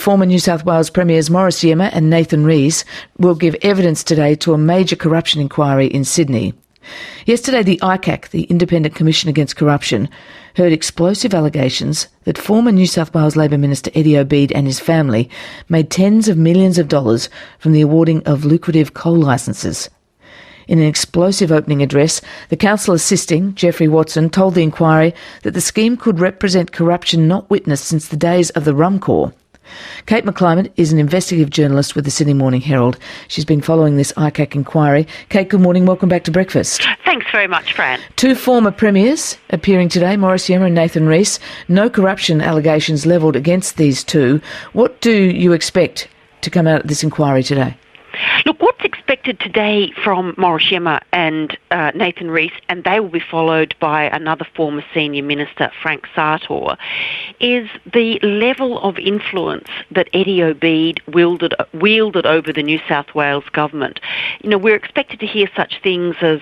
former New South Wales Premiers Morris Iemma and Nathan Rees will give evidence today to a major corruption inquiry in Sydney. Yesterday, the ICAC, the Independent Commission Against Corruption, heard explosive allegations that former New South Wales Labor Minister Eddie Obeid and his family made tens of millions of dollars from the awarding of lucrative coal licences. In an explosive opening address, the counsel assisting, Geoffrey Watson, told the inquiry that the scheme could represent corruption not witnessed since the days of the Rum Corps. Kate McClymont is an investigative journalist with the Sydney Morning Herald. She's been following this ICAC inquiry. Kate, good morning. Welcome back to Breakfast. Thanks very much, Fran. Two former premiers appearing today, Morris Iemma and Nathan Rees. No corruption allegations levelled against these two. What do you expect to come out of this inquiry today? Look, what's expected today from Morris Iemma and Nathan Rees, and they will be followed by another former senior minister, Frank Sartor, is the level of influence that Eddie Obeid wielded over the New South Wales government. You know, we're expected to hear such things as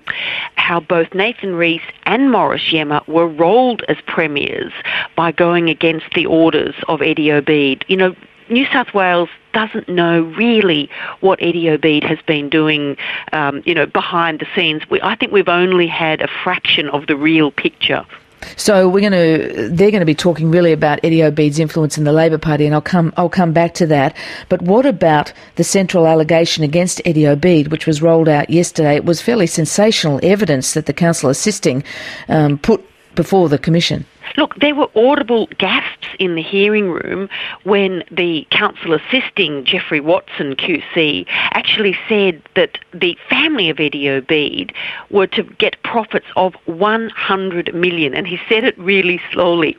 how both Nathan Rees and Morris Iemma were rolled as premiers by going against the orders of Eddie Obeid. You know, New South Wales doesn't know really what Eddie Obeid has been doing, behind the scenes. I think we've only had a fraction of the real picture. So they're going to be talking really about Eddie Obeid's influence in the Labor Party, and I'll come back to that. But what about the central allegation against Eddie Obeid, which was rolled out yesterday? It was fairly sensational evidence that the counsel assisting put before the Commission. Look, there were audible gasps in the hearing room when the counsel assisting, Geoffrey Watson QC, actually said that the family of Eddie Obeid were to get profits of $100 million. And he said it really slowly,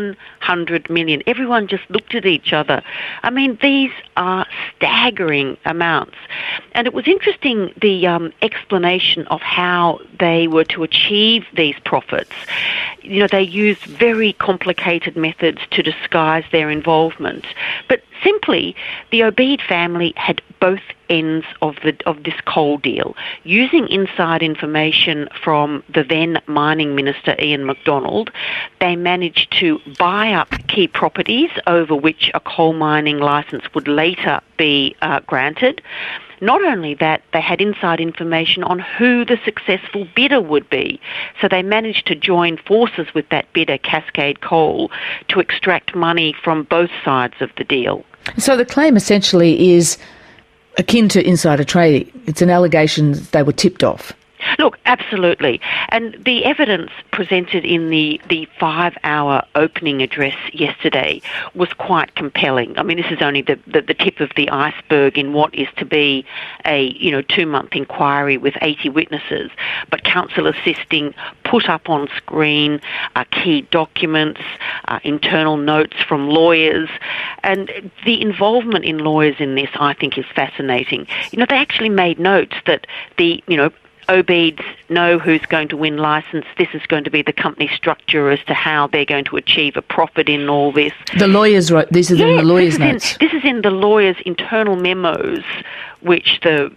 $100 million. Everyone just looked at each other. I mean, these are staggering amounts. And it was interesting, the explanation of how they were to achieve these profits. You know, they used very complicated methods to disguise their involvement. But simply, the Obeid family had both ends of this coal deal. Using inside information from the then mining minister, Ian McDonald, they managed to buy up key properties over which a coal mining licence would later be granted. Not only that, they had inside information on who the successful bidder would be. So they managed to join forces with that bidder, Cascade Coal, to extract money from both sides of the deal. So the claim essentially is akin to insider trading. It's an allegation that they were tipped off. Look, absolutely. And the evidence presented in the 5-hour opening address yesterday was quite compelling. I mean, this is only the tip of the iceberg in what is to be a 2-month inquiry with 80 witnesses. But counsel assisting put up on screen key documents, internal notes from lawyers, and the involvement in lawyers in this, I think, is fascinating. You know, they actually made notes that Obeids know who's going to win licence. This is going to be the company structure as to how they're going to achieve a profit in all this. The lawyers wrote this is in the lawyers' notes. This is in the lawyers' internal memos, which the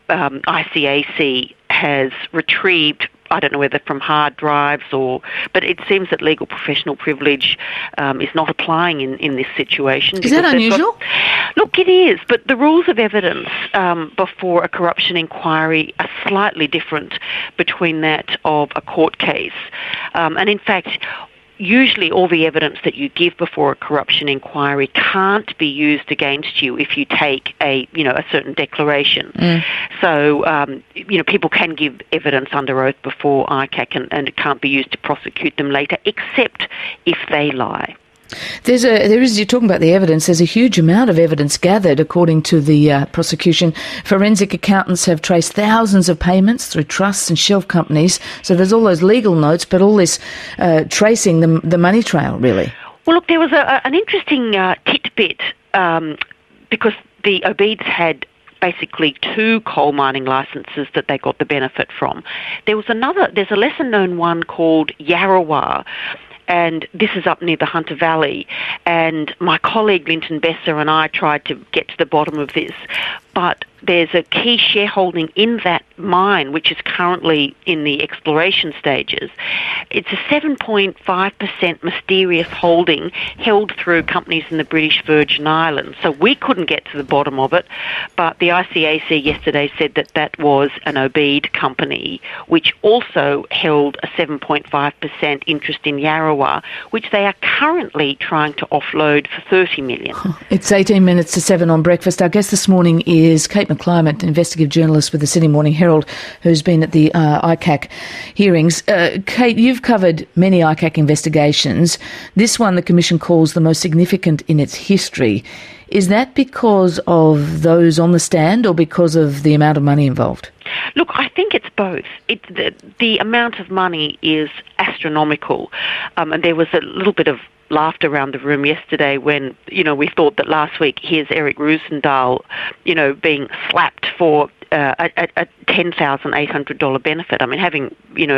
ICAC has retrieved. I don't know whether from hard drives but it seems that legal professional privilege is not applying in this situation. Is that unusual? Look, it is, but the rules of evidence before a corruption inquiry are slightly different between that of a court case. And in fact, usually all the evidence that you give before a corruption inquiry can't be used against you if you take a certain declaration. So, people can give evidence under oath before ICAC and it can't be used to prosecute them later, except if they lie. You're talking about the evidence, there's a huge amount of evidence gathered according to the prosecution. Forensic accountants have traced thousands of payments through trusts and shelf companies. So there's all those legal notes, but all this tracing the money trail, really. Well, look, there was an interesting tidbit because the Obeids had basically 2 coal mining licences that they got the benefit from. There's a lesser-known one called Yarrawa, and this is up near the Hunter Valley. And my colleague Linton Besser and I tried to get to the bottom of this. but there's a key shareholding in that mine, which is currently in the exploration stages. It's a 7.5% mysterious holding held through companies in the British Virgin Islands. So we couldn't get to the bottom of it, but the ICAC yesterday said that that was an Obeid company, which also held a 7.5% interest in Yarrawa, which they are currently trying to offload for $30 million. It's 18 minutes to 7 on Breakfast. Our guest this morning is Kate McClimate, investigative journalist with the Sydney Morning Herald, who's been at the ICAC hearings. Kate, you've covered many ICAC investigations. This one the Commission calls the most significant in its history. Is that because of those on the stand or because of the amount of money involved? Look, I think it's both. The amount of money is astronomical, and there was a little bit of laughter around the room yesterday when, we thought that last week here's Eric Roosendahl, being slapped for a $10,800 benefit. I mean, him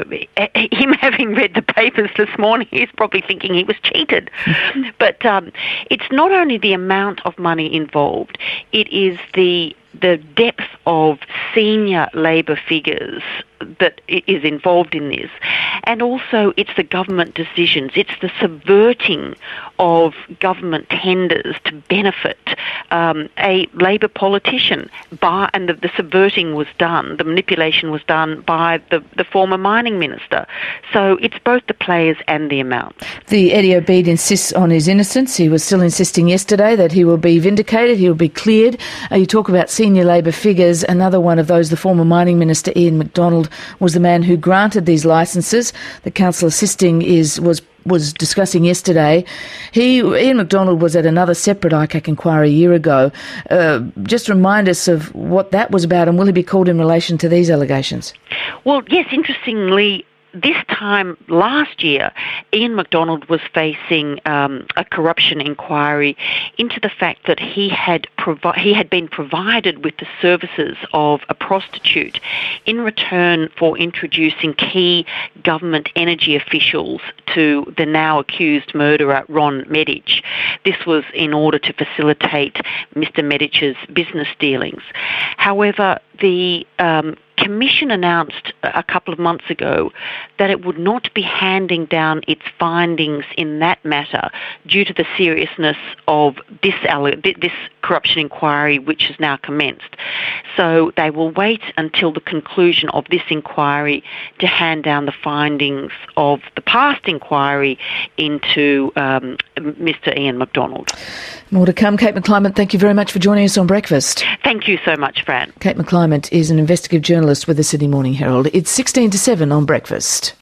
having read the papers this morning, he's probably thinking he was cheated. But it's not only the amount of money involved, it is the depth of senior Labor figures that is involved in this. And also it's the government decisions. It's the subverting of government tenders to benefit a Labor politician. And the subverting was done, the manipulation was done by the former mining minister. So it's both the players and the amount. The Eddie Obeid insists on his innocence. He was still insisting yesterday that he will be vindicated, he will be cleared. You talk about senior Labor figures. Another one of those, the former mining minister Ian McDonald, was the man who granted these licences. The council assisting was discussing yesterday. Ian McDonald was at another separate ICAC inquiry a year ago. Just remind us of what that was about, and will he be called in relation to these allegations? Well, yes, interestingly, this time last year, Ian McDonald was facing a corruption inquiry into the fact that he had been provided with the services of a prostitute in return for introducing key government energy officials to the now accused murderer Ron Medich. This was in order to facilitate Mr. Medich's business dealings. However, the Commission announced a couple of months ago that it would not be handing down its findings in that matter due to the seriousness of this corruption inquiry, which has now commenced. So they will wait until the conclusion of this inquiry to hand down the findings of the past inquiry into Mr. Ian McDonald. More to come. Kate McClimate, thank you very much for joining us on Breakfast. Thank you so much, Fran. Kate McClimate is an investigative journalist with the Sydney Morning Herald. It's 16 to 7 on Breakfast.